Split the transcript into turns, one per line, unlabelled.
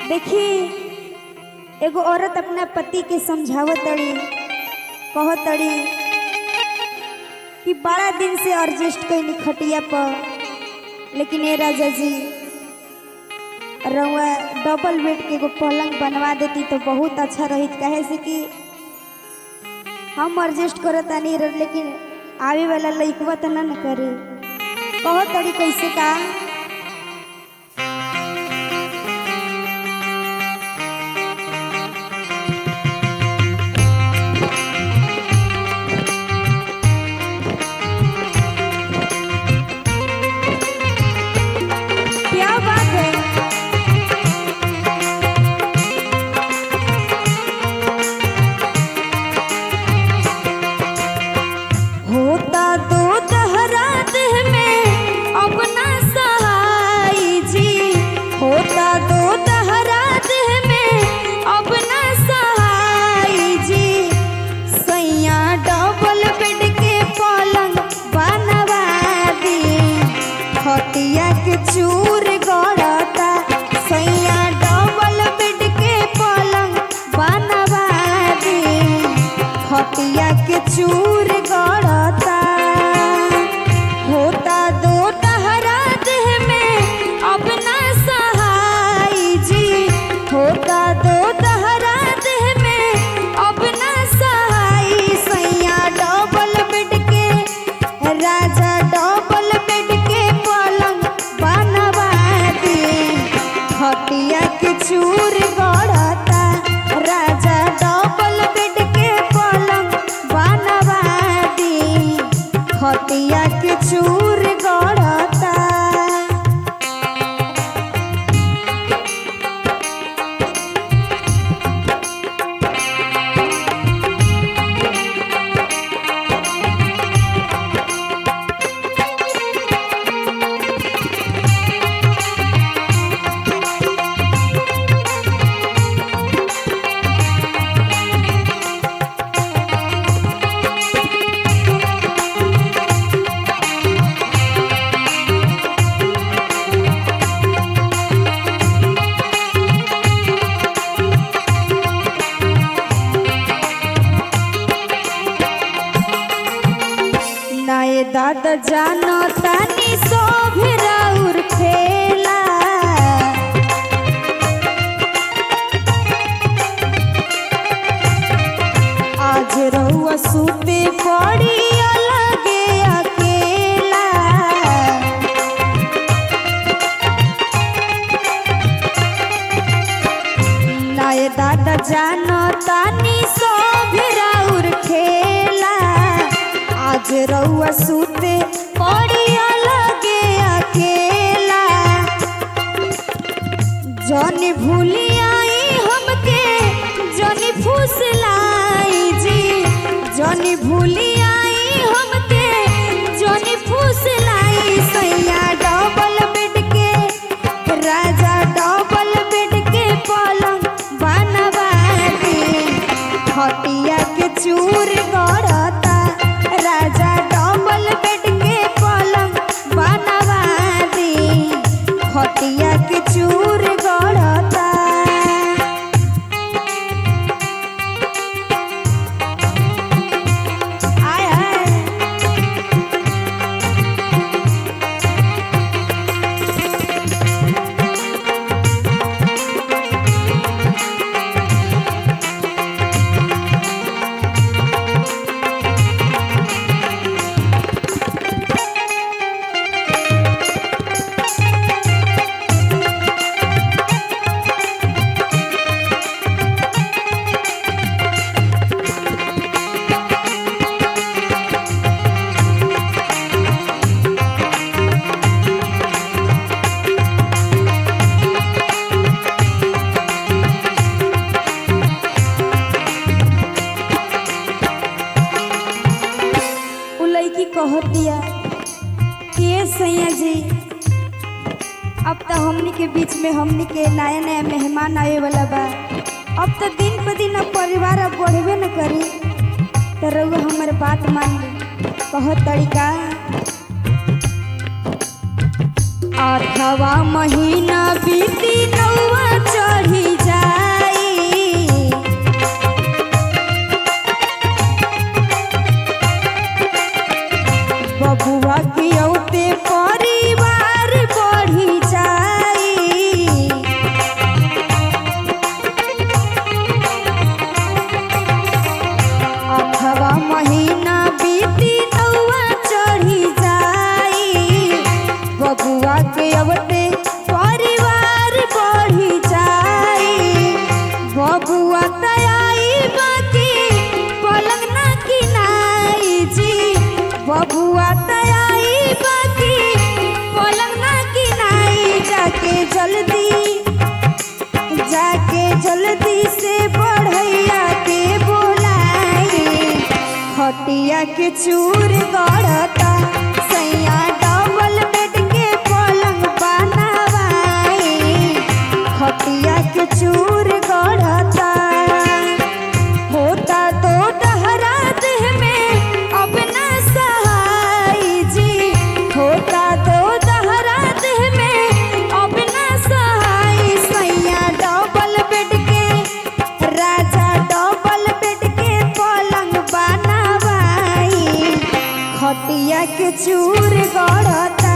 देखी एगो औरत अपना पति के समझावत तड़ी, कहत तड़ी कि बड़ा दिन से एडजस्ट कैनी खटिया पर, लेकिन ए राजा जी रउआ डबल बेड के एगो पलंग बनवा देती तो बहुत अच्छा रही। कहे से कि हम एडजस्ट करतानी लेकिन आवे वाला लइकवा त ना न करे। कहत तड़ी कैसे का चूर गड़ता सैया डबल बेड के पलंग बनवा दे, खटिया के चूर गड़ता होता दो टहरा देह में अब ना सहाय जी, होता दो टहरा देह में अब ना सहाय। सैया डबल बेड के राजा डबल बेड के पलंग बनवा दे, खटिया के चूर गड़ता राजा डबल बेड के पलंग बनवा दे, खटिया के चूर गड़ता। नाये दादा जानो तानी सोभराउर खेला, आज रउआ सुते पड़ी अलगे अकेला। नाये दादा जानो तानी सोभराउर खेला, आज रउआ सुते पड़ी अलगे अकेला। जौनी भूली आई हमके जौनी फुसलाई जी, जौनी भूली आई हमके जौनी फुसलाई। सैया डबल बेड के राजा डबल बेड के पलंग बनवा दे, खटिया के चूर गड़ता राजा डबल बेड के पलंग बनवा दे, खटिया के चूर गड़ता। आय आय कह दिया कि ये सैया जी अब तो हमनी के बीच में हमनी के नया नया मेहमान आए वाला बा। अब तो दिन पर दिन अब परिवार अब बढ़वे न करी, तो रउआ हमारे बात मान ली। कह तरीका आठवा महीना बीती नौवा चढ़ी के चूर गढ़ता सैया डबल बेड के पलंग बनवाई खटिया के चूर गढ़ता होता तो डहरा देह में अब न सहाय जी होता तो डहरा देह में अब न सहाय सैया डबल बेड के राजा डबल बेड के पलंग बनवाई खटिया के चूर गढ़ता